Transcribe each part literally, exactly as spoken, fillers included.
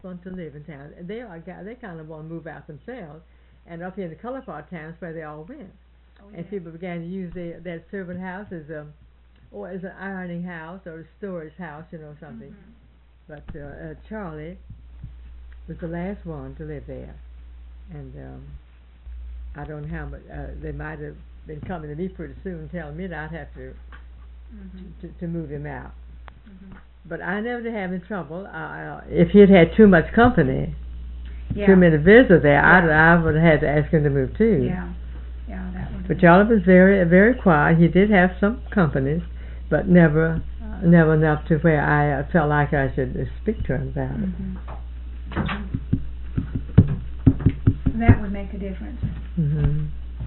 want to live in town. They are they kind of want to move out themselves, and up here in the color part towns where they all went, Oh, and yeah. people began to use the, that servant house as a or as an ironing house or a storage house, you know something. Mhm. But uh, uh, Charlie was the last one to live there, and um, I don't know how much uh, they might have been coming to me pretty soon, telling me that I'd have to Mhm. to, to move him out. Mhm. But I never did have any trouble. Uh, if he'd had too much company, Yeah. too many visitors there, I'd, Yeah. I would have had to ask him to move too. Yeah. Yeah, that would. But Charlie was very, very quiet. He did have some companies, but never, uh, never enough to where I uh, felt like I should uh, speak to him about it. Mhm. Mhm. That would make a difference. Mm-hmm.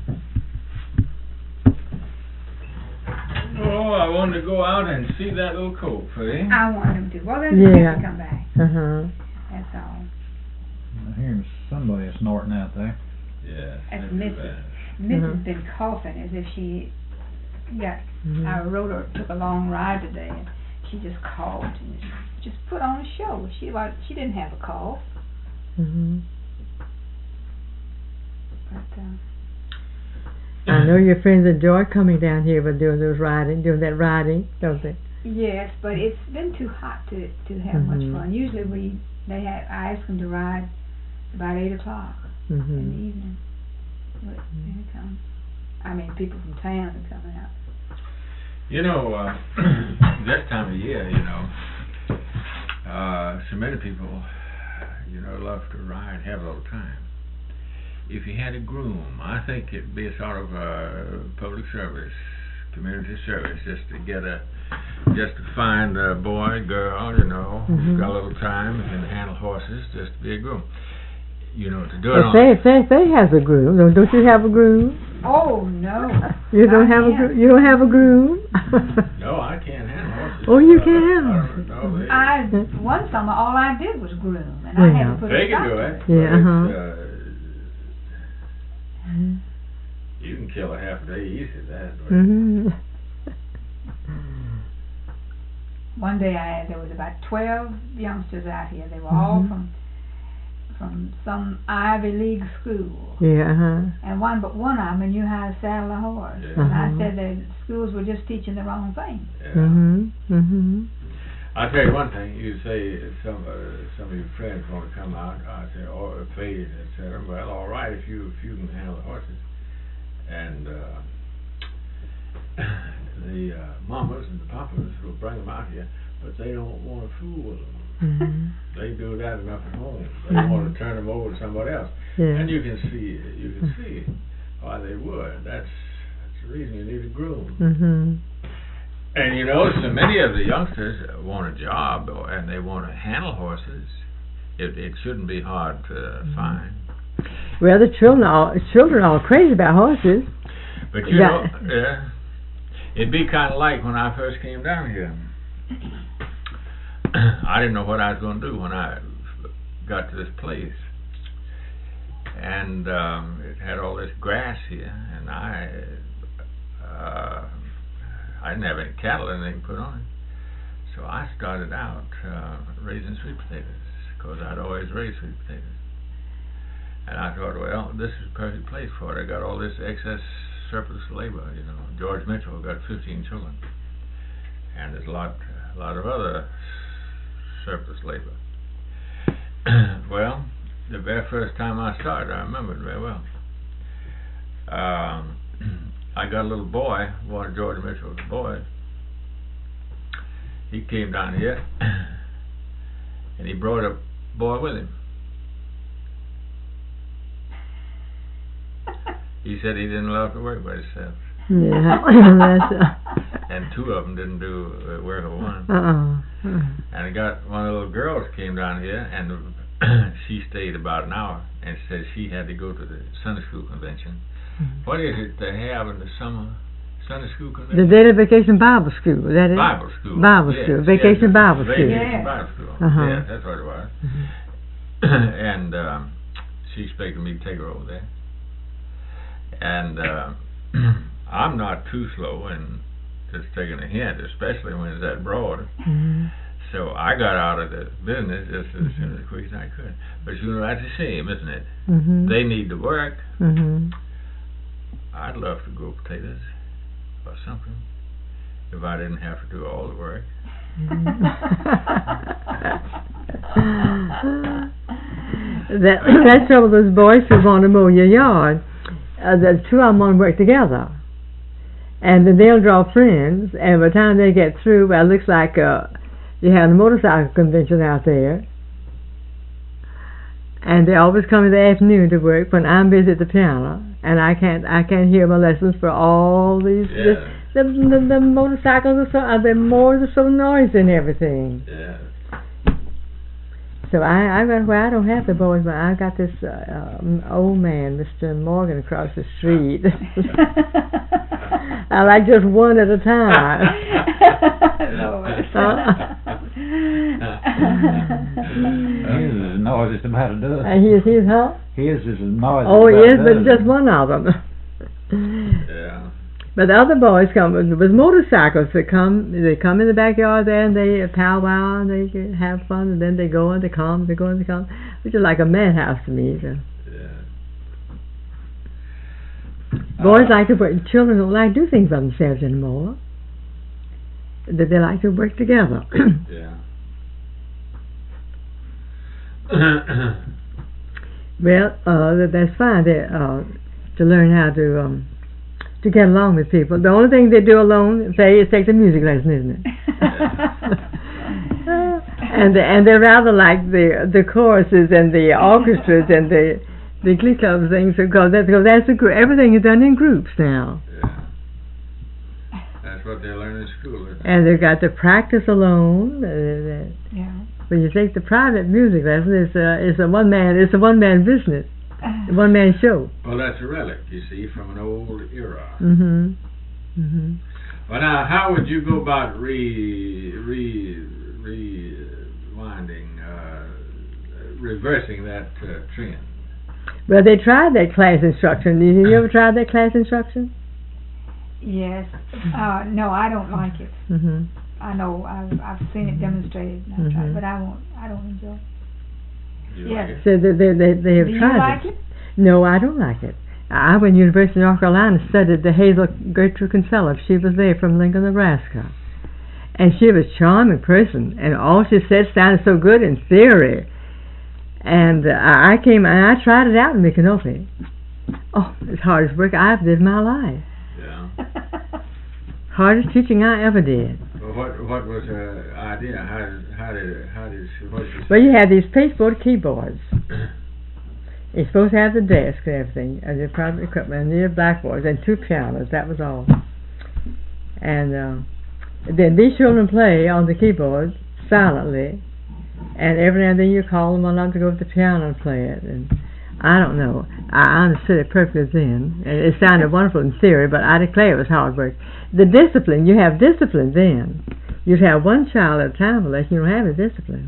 Oh, I wanted to go out and see that little colt, eh? I want him to. Well, then Yeah. he has to come back. Uh huh. That's all. I hear somebody snorting out there. Yeah. That's too Missus bad. Missus Uh-huh. been coughing as if she got. Mhm. I rode her, took a long ride today, and she just coughed and just put on a show. She like she didn't have a cough, Mhm. but. Uh, I know your friends enjoy coming down here but doing those riding, doing that riding, don't they? Yes, but it's been too hot to to have Mhm. much fun. Usually we they have I ask them to ride about eight o'clock in the Mhm. evening. But here they come. I mean, people from town are coming out. You know, uh, this time of year, you know, uh, so many people, you know, love to ride, have a little time. If you had a groom, I think it'd be a sort of a public service, community service, just to get a, just to find a boy, girl, you know, Mhm. who's got a little time and can handle horses, just to be a groom. You know, to do it But on. Faye, Faye, Faye has a groom. Don't, don't you have a groom? Oh no! You don't Not have a yet. gro- you don't have a groom? No, I can't handle horses. Oh, you Uh, can. I don't know. They, I one summer all I did was groom, and I had Yeah. to put they a can stop do to it. it. but Yeah, it's, uh-huh. uh, you can kill a half a day easy at that. but- Mhm. One day I had, there was about twelve youngsters out here. They were all Mhm. from from some Ivy League school, Yeah, uh-huh. and one but one of them knew how to saddle a horse. Yeah. And I Uh-huh. said the schools were just teaching the wrong thing. Yeah. Mhm. Mhm. I'll tell you one thing. You say some uh, some of your friends want to come out. I say, oh, if they, et cetera. Well, all right, if you if you can handle the horses, and uh, the uh, mamas and the papas will bring them out here, but they don't want to fool with them. Mhm. They do that enough at home. They Mhm. want to turn them over to somebody else, Yeah. and you can see you can see why they would. That's that's the reason you need a groom. Mhm. And you know, so many of the youngsters want a job or, and they want to handle horses. It it shouldn't be hard to find. Well, the children all children all crazy about horses. But you Yeah. know, yeah, it'd be kind of like when I first came down here. I didn't know what I was going to do when I got to this place, and um, it had all this grass here, and I uh, I didn't have any cattle or anything put on it, so I started out uh, raising sweet potatoes because I'd always raised sweet potatoes, and I thought, well, this is a perfect place for it. I got all this excess surplus labor, you know. George Mitchell got fifteen children, and there's a lot, a lot of other surplus labor. Well, the very first time I started, I remember it very well. Um, I got a little boy, one of George Mitchell's boys. He came down here, and he brought a boy with him. He said he didn't love to work by himself. Yeah. That's, uh, And two of them didn't do uh, work of one. uh-uh. Uh-uh. And I got one of the little girls came down here, and she stayed about an hour, and said she had to go to the Sunday school convention. Mhm. What is it they have in the summer Sunday school The convention? Daily Vacation Bible School, is that it? Bible school. Bible Yes, school. yes, Vacation yes, Bible School. Vacation Yeah. Bible school. Uh-huh. Yes, that's what it was. Mhm. And um, she expected me to take her over there. And uh, I'm not too slow in just taking a hint, especially when it's that broad. Mhm. So I got out of the business just as soon as quick as I could. But you know, that's a shame, isn't it? Mhm. They need to work. Mhm. I'd love to grow potatoes or something if I didn't have to do all the work. that that's some of those boys who want to mow your yard. Uh, the two of them want to work together, and then they'll draw friends. And by the time they get through, well, it looks like uh, you have a motorcycle convention out there. And they always come in the afternoon to work when I'm busy at the piano, and I can't I can't hear my lessons for all these. Yeah. The, the, the, the motorcycles are so uh, the mowers are so noisy and everything. Yeah. So I I got well I don't have the boys, but I got this uh, um, old man, Mister Morgan, across the street. I like just one at a time. Lord. He is as noisy as about to do it. And he is he's huh? He is as noisy Oh as yes, about but to do just it. one of them. Yeah. But the other boys come with, with motorcycles. They come, they come in the backyard there, and they powwow, and they get, have fun, and then they go and they come, they go and they come, which is like a madhouse to me. So. Yeah. Boys Uh, like to work. Children don't like to do things by themselves anymore. That they like to work together. Yeah. Well, uh, that, that's fine. They, uh, to learn how to um, to get along with people. The only thing they do alone, say, is take the music lesson, isn't it? and the, and they rather like the the choruses and the orchestras and the the glee club things because that's because that's a group. Everything is done in groups now. Yeah. That's what they learn in school. Isn't it? And they've got to practice alone. Uh, that, Yeah. when you take the private music lesson, it's a it's a one man it's a one man business, a one man show. Well, that's a relic, you see, from an old era. Mhm. Mhm. Well, now, how would you go about re re rewinding, uh, reversing that uh, trend? Well, they tried that class instruction. Did you ever try that class instruction? Yes. Uh, no, I don't like it. Mhm. I know I've I've seen it demonstrated, and I've tried, Mhm. but I won't. I don't enjoy it. You Yes. like it? So they they they, they have Do you tried like it. it? No, I don't like it. I went to University of North Carolina and studied the Hazel Gertrude Kinsella. She was there from Lincoln, Nebraska. And she was a charming person, and all she said sounded so good in theory. And uh, I came and I tried it out in Micanopy. Oh, it's the hardest work I've did in my life. Yeah. Hardest teaching I ever did. Well, what what was her idea? How did how did how did she, what did she Well, you have these pasteboard keyboards. You're supposed to have the desk and everything, and your private equipment, and your blackboards, and two pianos. That was all. And uh, then these children play on the keyboard silently, and every now and then you call them on to go to the piano and play it. And I don't know. I understood it perfectly then, and it sounded wonderful in theory, but I declare it was hard work. The discipline, you have discipline then. You'd have one child at a time, unless you don't have a discipline.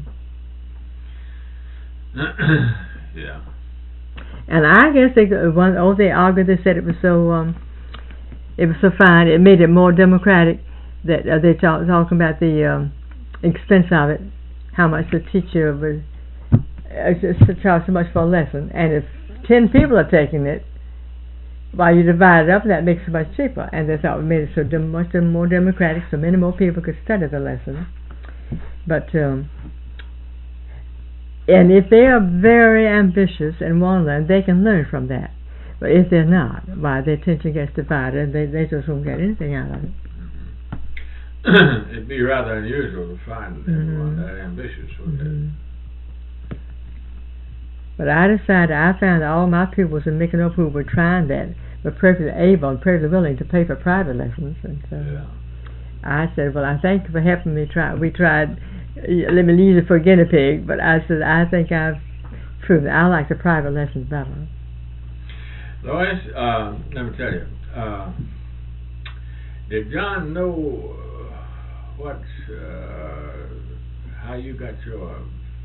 Yeah. And I guess they one oh they argued. They said it was so um, it was so fine. It made it more democratic. That uh, they talk, talking about the um, expense of it, how much the teacher would uh, just to charge so much for a lesson. And if ten people are taking it, while you divide it up, that makes it much cheaper. And they thought it made it so dem- much more democratic, so many more people could study the lesson. But um, and if they are very ambitious and want to learn, they can learn from that. But if they're not, why, their attention gets divided, they they just won't get anything out of it. Mm-hmm. It'd be rather unusual to find anyone Mhm. that ambitious, wouldn't Mhm. But I decided, I found all my pupils in Micanopy who were trying that, were perfectly able and perfectly willing to pay for private lessons. And so it? Yeah. I said, well, I thank you for helping me try. We tried, let me use it for a guinea pig, but I said, I think I've proven I like the private lessons better. Lois, uh, let me tell you, uh, did John know uh, what, uh, how you got your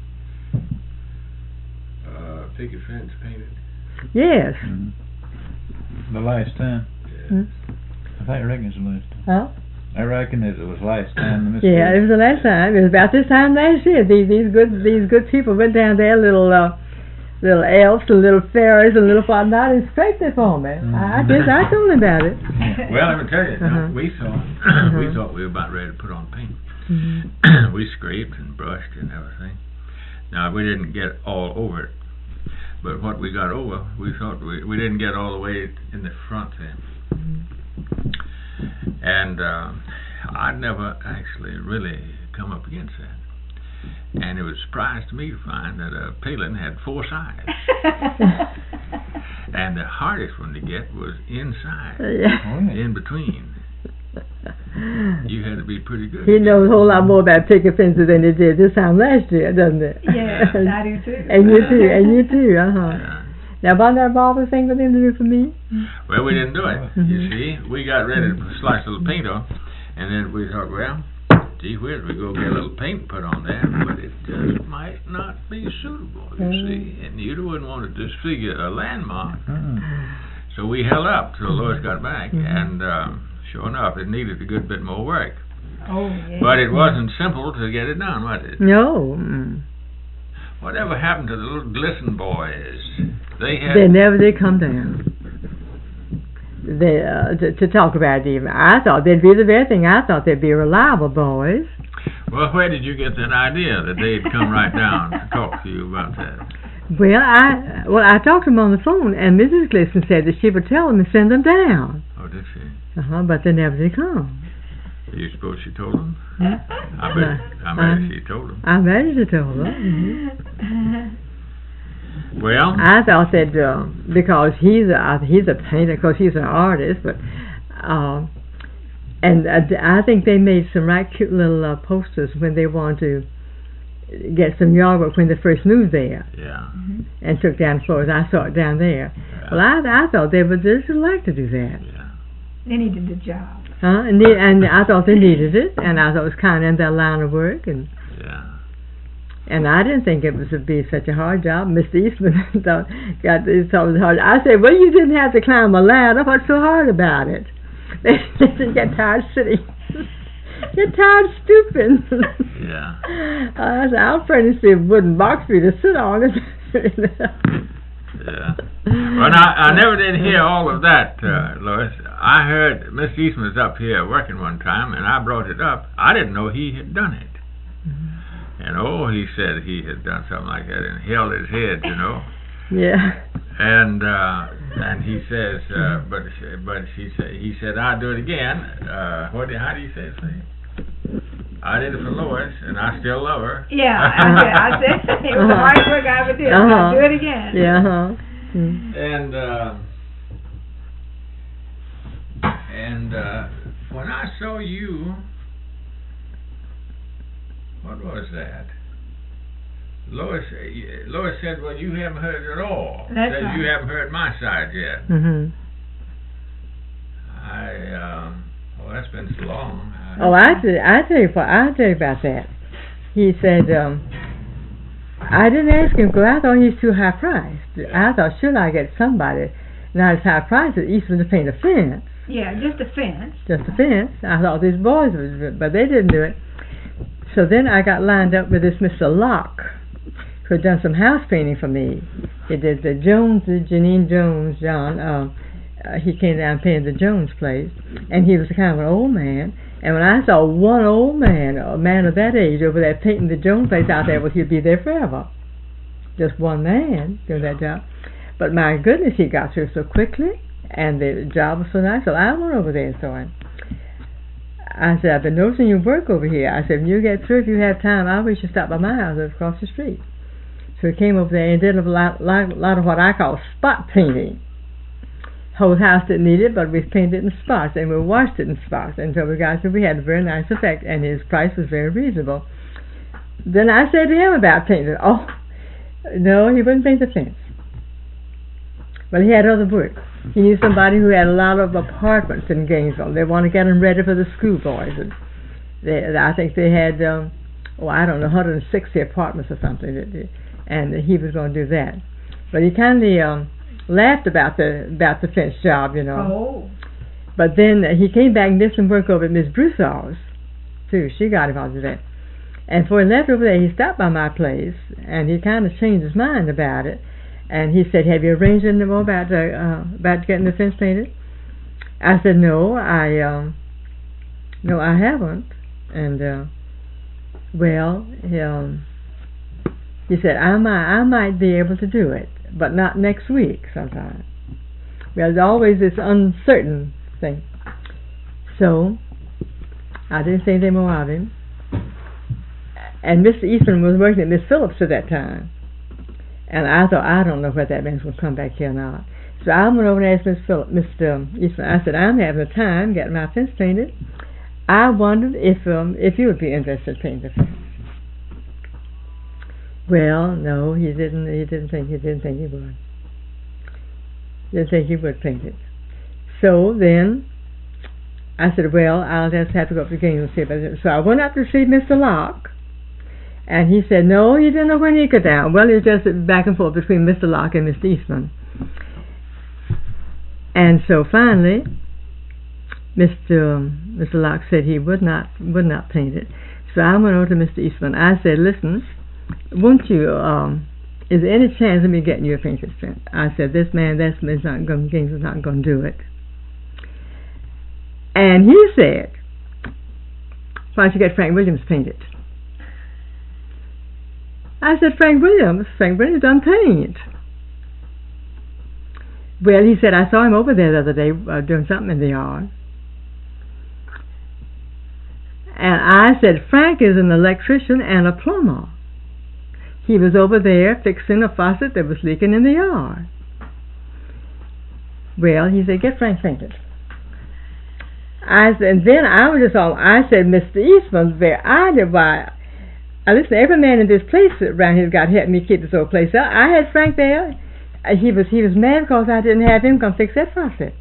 uh, picket fence painted? Yes. Mhm. The last time. Yeah. Hmm? I think Reagan's the last time. Huh? I reckon it was last time. Mister Yeah, it was the last time. It was about this time last year. These these good these good people went down there, little uh, little elves and little fairies and little whatnot, and scraped it for me. Mhm. I just I told them about it. Well, let me tell you, Uh-huh. we thought Uh-huh. we thought we were about ready to put on paint. Mhm. We scraped and brushed and everything. Now we didn't get all over it, but what we got over, we thought we we didn't get all the way in the front there. And uh, I'd never actually really come up against that. And it was a surprise to me to find that a Palin had four sides. And the hardest one to get was inside, Yeah. Oh, yeah. in between. You had to be pretty good. He knows a whole lot more about picket fences than he did this time last year, doesn't it? Yes, I do too. And you too, and you too, uh-huh. Yeah. Now, wasn't that a marvelous thing for them to do for me? Well, we didn't do it. You Mhm. see, we got ready to slice a little paint on, and then we thought, well, gee whiz, we go get a little paint put on there, but it just might not be suitable, you Mhm. see, and you wouldn't want to disfigure a landmark. Mm. So we held up till Lois got back, Mhm. and um, sure enough, it needed a good bit more work. Oh, yeah. But it wasn't simple to get it done, was it? No. Mm. Whatever happened to the little Glisten boys? They had. They never did come down. They, uh, to, to talk about it even. I thought they'd be the very thing. I thought they'd be reliable boys. Well, where did you get that idea that they'd come right down to talk to you about that? Well, I well I talked to them on the phone, and Missus Gleason said that she would tell them and send them down. Oh, did she? Uh-huh, but they never did come. You suppose she told them? Hmm? I bet. I bet Uh, she told them. I imagine she told them. Mhm. Well, I thought that uh, because he's a he's a painter, because he's an artist, but uh, and uh, I think they made some right cute little uh, posters when they wanted to get some yard work when they first moved there yeah. and took down floors. I saw it down there. yeah. Well, I I thought they would just like to do that, yeah. They needed the job. huh? And they, and I thought they needed it, and I thought it was kind of in their line of work, and. Yeah. And I didn't think it was to be such a hard job. Mister Eastman thought got this thought it was hard. I said, well, you didn't have to climb a ladder. What's so hard about it? They said, get tired sitting. Get tired stooping. Yeah. I said, I'll furnish you a wooden box for you to sit on. Yeah. Well, I, I never did hear all of that, uh, Lois. I heard Mister Eastman was up here working one time, and I brought it up. I didn't know he had done it. And oh, he said he had done something like that and held his head, you know. Yeah. And uh, and he says, uh, but but she said he said I'll do it again. Uh, what? do- How do you say it? Say? I did it for Lois, and I still love her. Yeah, I did. I said it was the right work I would do. Uh-huh. I'd do it again. Yeah. Huh. Mm. And uh, and uh, when I saw you, what was that? Lois, uh, Lois said, "Well, you haven't heard it at all. That's said right. you haven't heard my side yet." Mhm. I um, oh, that's been so long. I, Oh, I tell I tell you what I tell you about that. He said, um, I didn't ask him because I thought he's too high priced. I thought should I get somebody not as high priced as Eastman to paint a fence, Yeah, just a fence. just a fence. I thought these boys would, do it, but they didn't do it. So then I got lined up with this Mister Locke, who had done some house painting for me. He did the Jones, the Janine Jones, John. Uh, uh, he came down and painted the Jones place, and he was kind of an old man. And when I saw one old man, a man of that age, over there painting the Jones place out there, well, he'd be there forever. Just one man doing that job. But my goodness, he got through so quickly, and the job was so nice. So I went over there and saw him. I said, I've been noticing your work over here. I said, when you get through, if you have time, I wish you stop by my house across the street. So he came over there and did a lot, lot, lot of what I call spot painting. Whole house didn't need it, but we painted it in spots, and we washed it in spots until we got through. We had a very nice effect, and his price was very reasonable. Then I said to him about painting. Oh, no, he wouldn't paint the fence. But he had other work. He knew somebody who had a lot of apartments in Gainesville. They want to get them ready for the schoolboys. And they, I think they had, um, oh, I don't know, one hundred sixty apartments or something. And he was going to do that. But he kind of um, laughed about the about the fence job, you know. Oh. But then uh, he came back and did some work over at Miss Broussard's, too. She got him out of that. And before he left over there, he stopped by my place, and he kind of changed his mind about it. And he said, have you arranged anything more about, uh, uh, about getting the fence painted? I said, no, I, um, no, I haven't. And, uh, well, um, he said, I might, I might be able to do it, but not next week sometime. Well, there's always this uncertain thing. So, I didn't say anything more of him. And Mister Eastman was working at Miss Phillips at that time. And I thought, I don't know whether that man's going to come back here or not. So I went over and asked Miss Phillips, Mister Eastman, I said, I'm having a time getting my fence painted. I wondered if um, if you would be interested in painting the fence. Well, no, he didn't. He didn't think. He didn't think he would. Didn't think he would paint it. So then, I said, well, I'll just have to go up to the game and see about it. So I went up to see Mister Locke, and he said, no, he didn't know when he got down. Well, it was just back and forth between Mister Locke and Mister Eastman. And so finally, Mister Um, Mister Locke said he would not would not paint it. So I went over to Mister Eastman. I said, listen, won't you, um, is there any chance of me getting you a painted fence? I said, this man, that's is not going, Gaines is not going to do it. And he said, why don't you get Frank Williams painted? I said, Frank Williams? Frank Williams doesn't paint. Well, he said, I saw him over there the other day uh, doing something in the yard. And I said, Frank is an electrician and a plumber. He was over there fixing a faucet that was leaking in the yard. Well, he said, get Frank painted. I said, and then I was just all, I said, Mister Eastman's very idea why. I listen, every man in this place around here got helped me keep this old place up. I had Frank there. He was he was mad because I didn't have him come fix that faucet.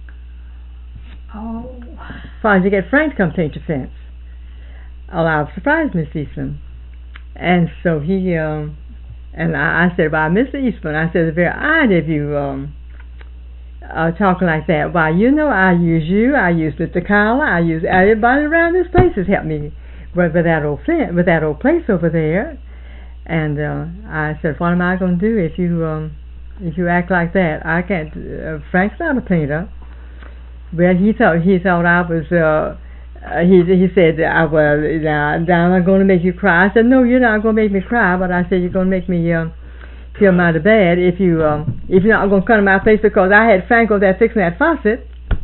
Oh. Why did you get Frank to come paint your fence? Oh, I was surprised, Miss Eastman. And so he, um, and I, I said, why, Mister Eastman, I said, it's very odd if you um, are talking like that. Why, you know, I use you, I use Mister Cowler, I use everybody around this place has helped me with, with that old fence, with that old place over there. And uh, I said, what am I going to do if you um, if you act like that? I can't. Uh, Frank's not a painter. Well, he thought he thought I was. Uh, uh, he he said, I, well, now, now I'm going to make you cry. I said, no, you're not going to make me cry. But I said, you're going to make me uh, feel mighty bad if you um, if you're not going to come to my place because I had Frank over there fixing that faucet.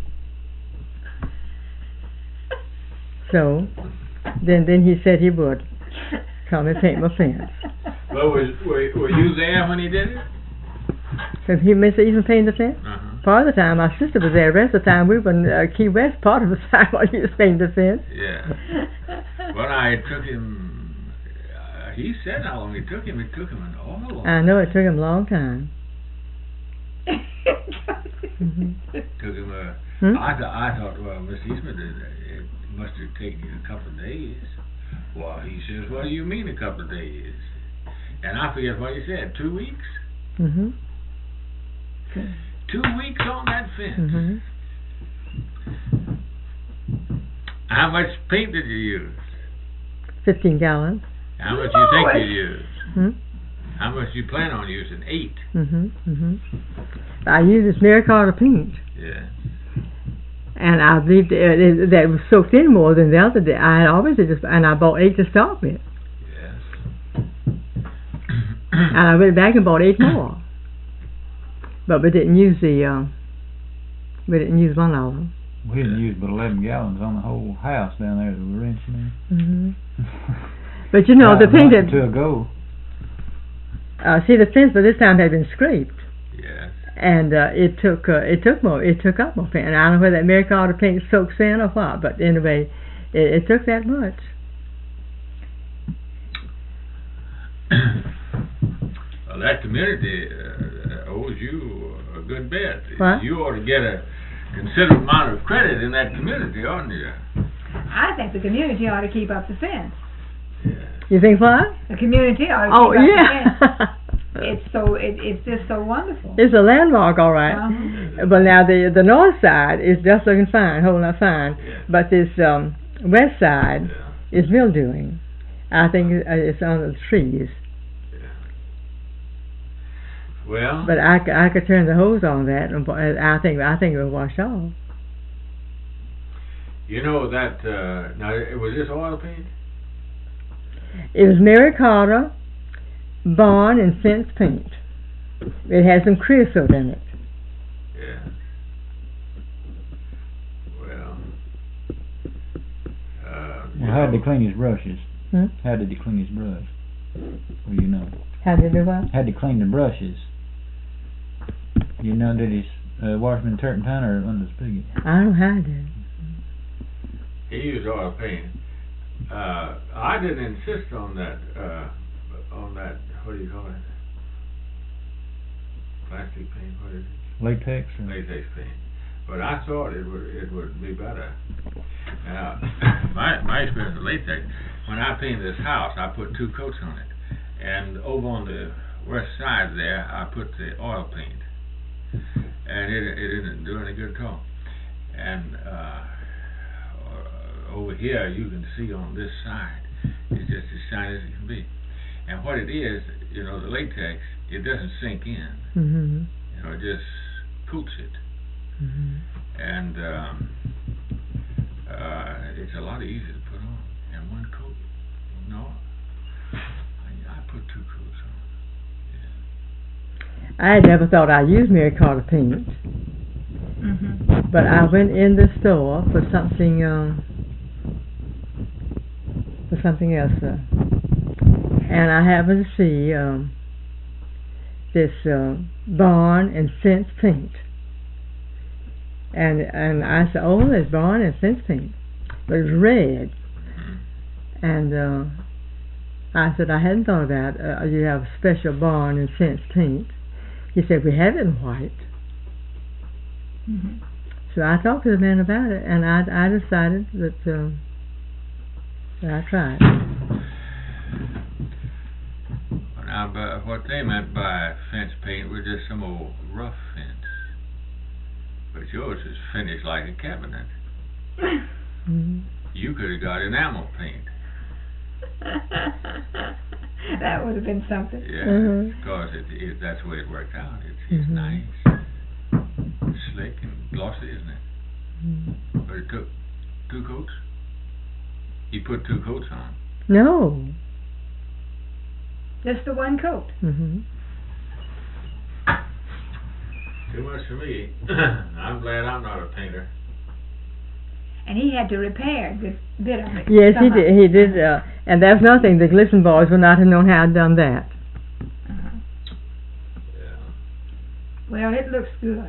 So then then he said he would come and paint my fence. Well, was, were, were you there when he did it? Because he Mister Eastman painted the fence. Uh-huh. Part of the time, my sister was there. The rest of the time, we were in uh, Key West. Part of the time, while he was painting the fence. Yeah. Well, I took him. Uh, he said how long it took him. It took him an awful long. I know it took him a long time. mm-hmm. Took him a. Hmm? I thought. I thought. Well, Mister Eastman did. It must have taken you a couple of days. Well, he says, what do you mean a couple of days? And I forget what he said. Two weeks. Mm-hmm. Two weeks on that fence. Mm-hmm. How much paint did you use? Fifteen gallons. How much do you think you used? Hmm? How much do you plan on using? Eight. Mm-hmm. Mm-hmm. I used this Mary Carter paint. Yeah. And I believe that it, that it was soaked in more than the other day. I had always just, and I bought eight to start with. Yes. And I went back and bought eight more. But we didn't use the, uh, we didn't use one of them. We didn't use but eleven gallons on the whole house down there that we were renting in. Mm-hmm. But you know, the paint that, to a go. Uh, see, the fence by this time had been scraped. Yes. And uh, it took uh, it took more it took up more paint. And I don't know whether that Mary Carter paint soaks in or what, but anyway, it, it took that much. Well, that community uh, owes you a good bit. What? You ought to get a considerable amount of credit in that community, oughtn't you? I think the community ought to keep up the fence. Yeah. You think what? The community ought to Oh keep up yeah. the fence. it's so it, it's just so wonderful. It's a landmark, all right. Uh-huh. But now the the north side is just looking fine, holding up fine. Yeah. But this um, west side Yeah. is mildewing. I think it- uh, it's on the trees. Yeah. Well, But I, c- I could turn the hose on that, and bo- and I think I think it will wash off. you know that, uh, now, was this oil paint? It was Mary Carter, Bond, and Fence paint. It had some creosote in it. Yeah. Well, uh, you Well, how did know, he clean his brushes? Hmm? How did he clean his brush? Well, you know. How did it do what? How did he clean the brushes? You know, did he uh, wash them in turpentine or under the spigot? I don't know how it did. he used oil paint. Uh, I didn't insist on that, uh, on that, what do you call it? Plastic paint, what is it? Latex or? Latex paint. But I thought it would, it would be better. Now, my, my experience with latex, when I painted this house, I put two coats on it. And over on the west side there, I put the oil paint. And it, it didn't do any good at all. And, uh, over here, you can see on this side, it's just as shiny as it can be. And what it is, you know, the latex, it doesn't sink in. Mm-hmm. You know, it just coats it. Mm-hmm. And um, uh, it's a lot easier to put on. And one coat, no, I, I put two coats on. Yeah. I had never thought I'd use Mary Carter paint, Mm-hmm. but I went in the store for something, um, for something else, uh, and I happened to see um, this uh, Barn and Fence paint, and and I said, "Oh, there's Barn and Fence paint," but it was red, and uh, I said, "I hadn't thought about uh, you have special Barn and Fence paint." He said, "We have it in white." Mm-hmm. So I talked to the man about it, and I, I decided that, uh, that I tried. Well, now, but what they meant by fence paint was just some old rough fence. But yours is finished like a cabinet. Mm-hmm. You could have got enamel paint. That would have been something. Yeah, Mhm. because it, it, that's the way it worked out. It's, it's Mhm. nice, slick and glossy, isn't it? Mm-hmm. But it took two coats. He put two coats on. No. Just the one coat. Mm-hmm. Too much for me. I'm glad I'm not a painter. And he had to repair a good bit of it. Yes, he somehow. did. He did, uh, and that's nothing. The Glisson boys would not have known how to done that. Uh-huh. Yeah. Well, it looks good.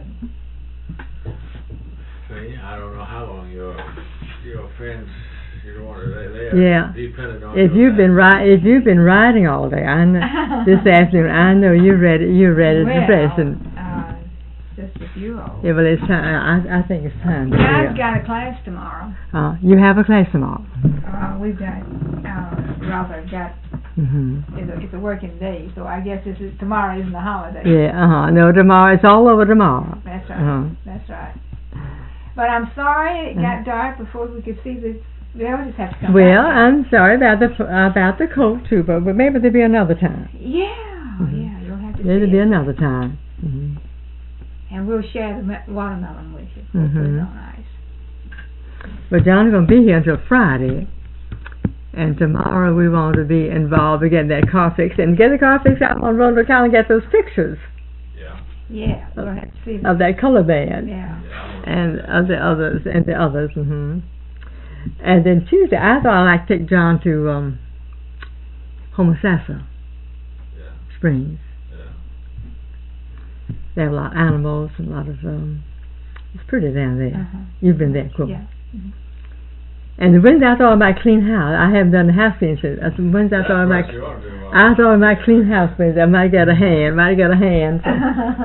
See, I don't know how long your your friends you don't want to they, they are Yeah. dependent on If your you've been back. ri- if you've been riding all day, I know this afternoon, I know you're ready. You're ready to rest, and Well, uh, just a few old. yeah, well, it's time. I, I think it's time to. Yeah, I've uh, got a class tomorrow. uh, you have a class tomorrow. Uh, we've got, uh, rather got, Mm-hmm. it's a, it's a working day, so I guess this is, tomorrow isn't a holiday. Yeah. Uh huh. No, tomorrow. It's all over tomorrow. That's right, Uh-huh. that's right. But I'm sorry it got Uh-huh. dark before we could see the, we'll just have to come Well, back. I'm sorry about the about the coat too, but, but maybe there'll be another time. Yeah, Mhm. yeah, you'll have to There'll see be it. another time. Mm-hmm. And we'll share the me- watermelon with you. We'll put Mhm. it on ice. But John's going to be here until Friday, and tomorrow we want to be involved in getting that car fixed and get the car fixed out on Road to County and get those pictures Yeah. Yeah, we'll have to see. of that color band Yeah. Yeah. and of the others and the others. hmm And then Tuesday, I thought I'd like to take John to um, Homosassa Yeah. Springs. Yeah. They have a lot of animals and a lot of um, it's pretty down there. Uh-huh. You've been there, cool. Yeah. Mhm. And the Wednesday I thought about clean house. I haven't done the house cleaning since. uh, Wednesday I That's thought what about. you ought to do, uh, I thought I might clean house Wednesday. I might get a hand. Might get a hand. So.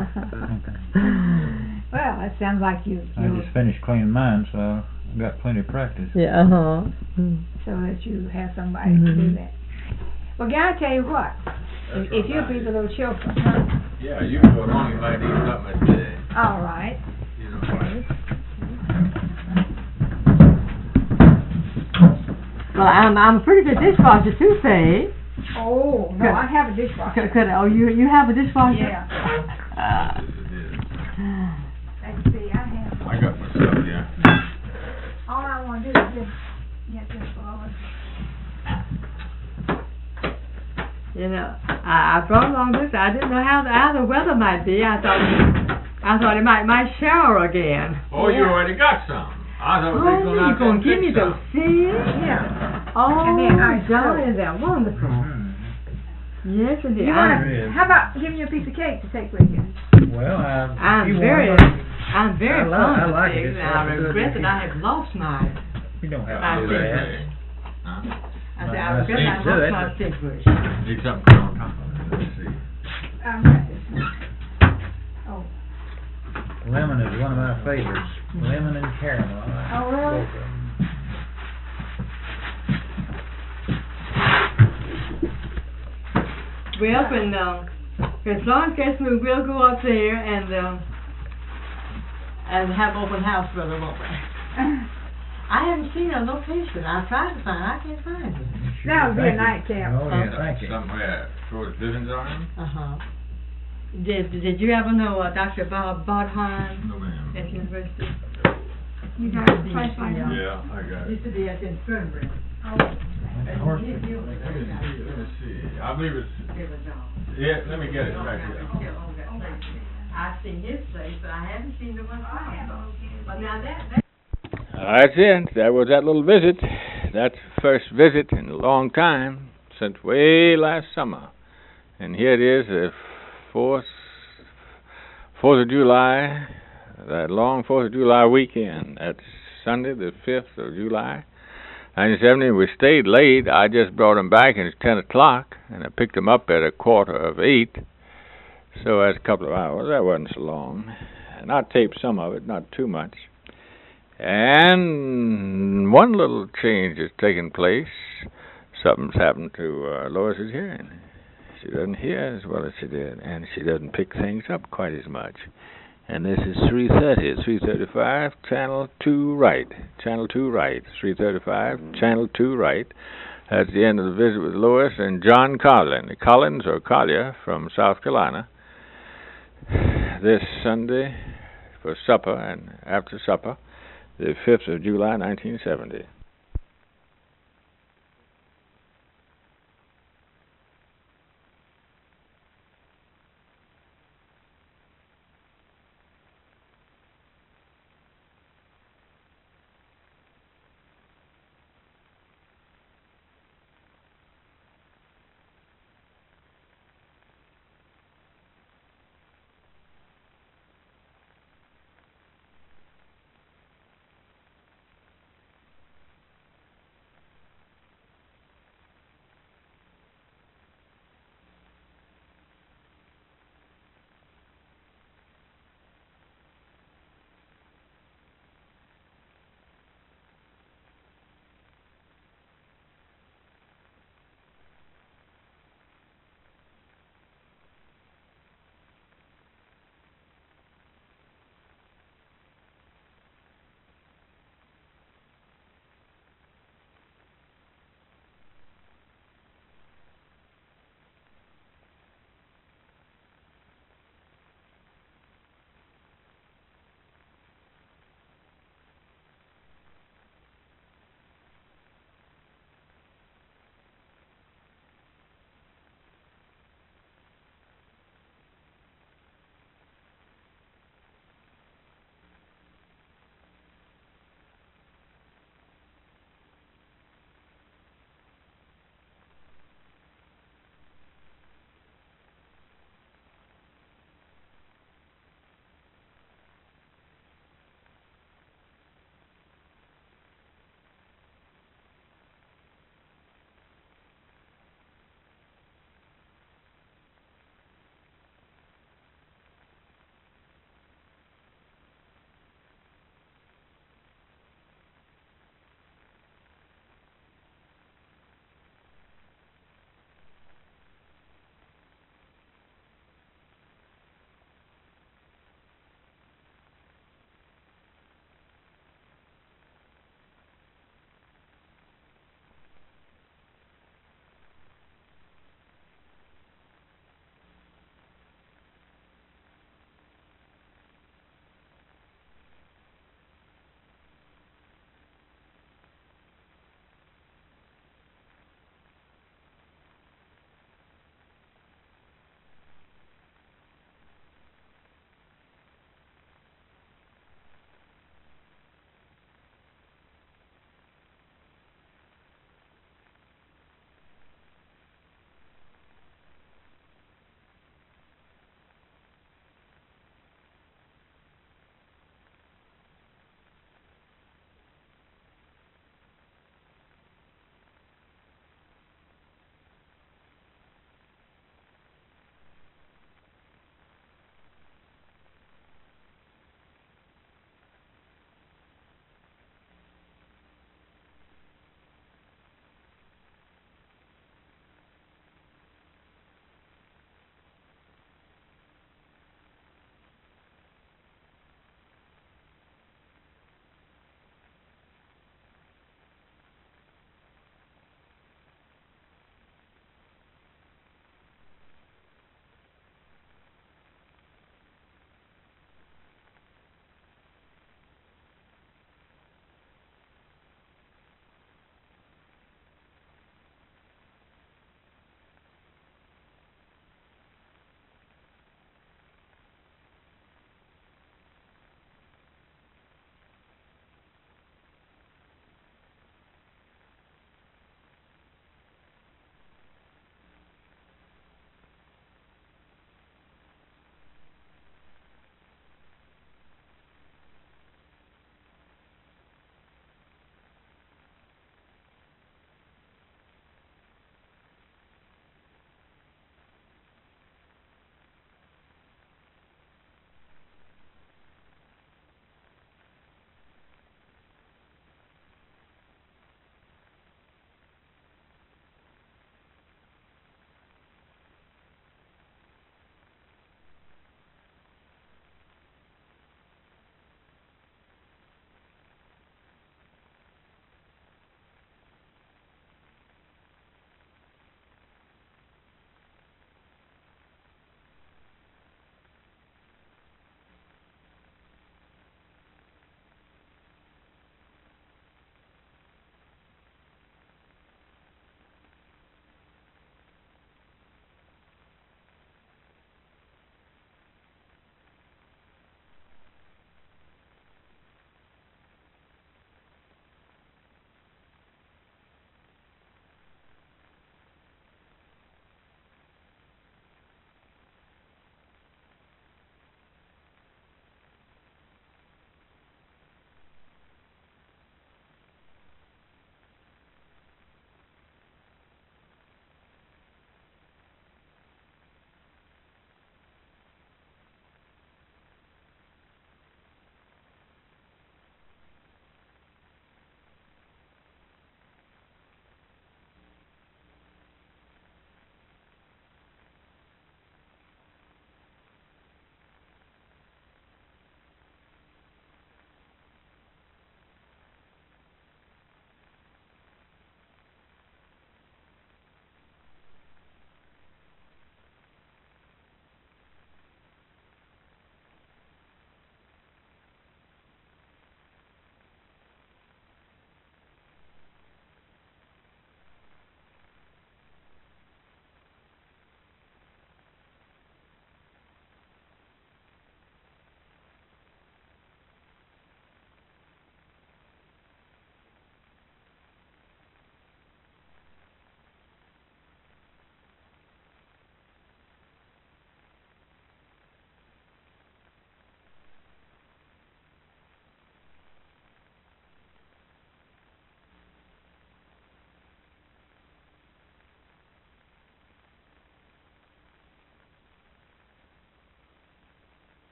Well, it sounds like you, I you just finished cleaning mine, so I've got plenty of practice. Yeah. Uh huh. Mm. so that you have somebody to do Mhm. that. Well, God, I tell you what, If, if you'll be the little chauffeur, huh? Yeah, you can go along, you might need something today. All right. You know what? Well, I'm I'm a pretty good dishwasher too, Faye. Oh, no, Good. I have a dishwasher. Could, could, oh, you you have a dishwasher? Yeah. Uh, Yes, it is. Let's see, I have. I got my stuff, yeah. All I want to do is just get this forward. you know, I, I brought along this. I didn't know how the, how the weather might be. I thought I thought it might might shower again. Oh, you Yeah. already got some. I thought Oh, they were you're going gonna give me those seeds? Yeah. Oh, And then I God, soak. is that wonderful? Mhm. Yes, indeed. You I'm, wanna, how about giving you a piece of cake to take with you? Well, I, I'm you very, want, I'm very I like- fond I of like pigs, it. and I It's good regret to that I have lost my. you don't have I to do see. that. Huh? I said, My- I my regret I seeds do lost it. my stick bush. Need something to put on top of it. Let's see. Um, got this one. Oh, Lemon is one of my favorites. Lemon and caramel. I like Oh, really? both of them. Well, when, um, when Florence gets moved, we'll go up there and, um, and have open house for her, won't we? I haven't seen a location. I've tried to find it. I can't find it. Sure, That would be a thank you. nightcap. Oh, yeah, thank you. Somewhere for Bivens on him? Uh-huh. Did, did you ever know uh, Doctor Bob Bodheim No, ma'am. at University? You got a place like that? Yeah, I got it. Used to be at Infirmary. Oh, Of course. Let me see, let me see. I believe it's, It was on. yeah, let me get it right here. I've seen his place, but I haven't seen the one from. But now that, that That's it. That was that little visit. That's the first visit in a long time, since way last summer. And here it is, the fourth, Fourth of July, that long Fourth of July weekend. That's Sunday, the fifth of July, nineteen seventy. We stayed late. I just brought him back, and it's ten o'clock, and I picked him up at a quarter of eight. So that's a couple of hours. That wasn't so long. And I taped some of it, not too much. And one little change has taken place. Something's happened to uh, Lois's hearing. She doesn't hear as well as she did, and she doesn't pick things up quite as much. And this is three thirty, three thirty-five, channel two right. Channel two right, three thirty-five, channel two right. That's the end of the visit with Lois and John Collins, Collins or Collier from South Carolina. This Sunday for supper and after supper, the fifth of July, nineteen seventy.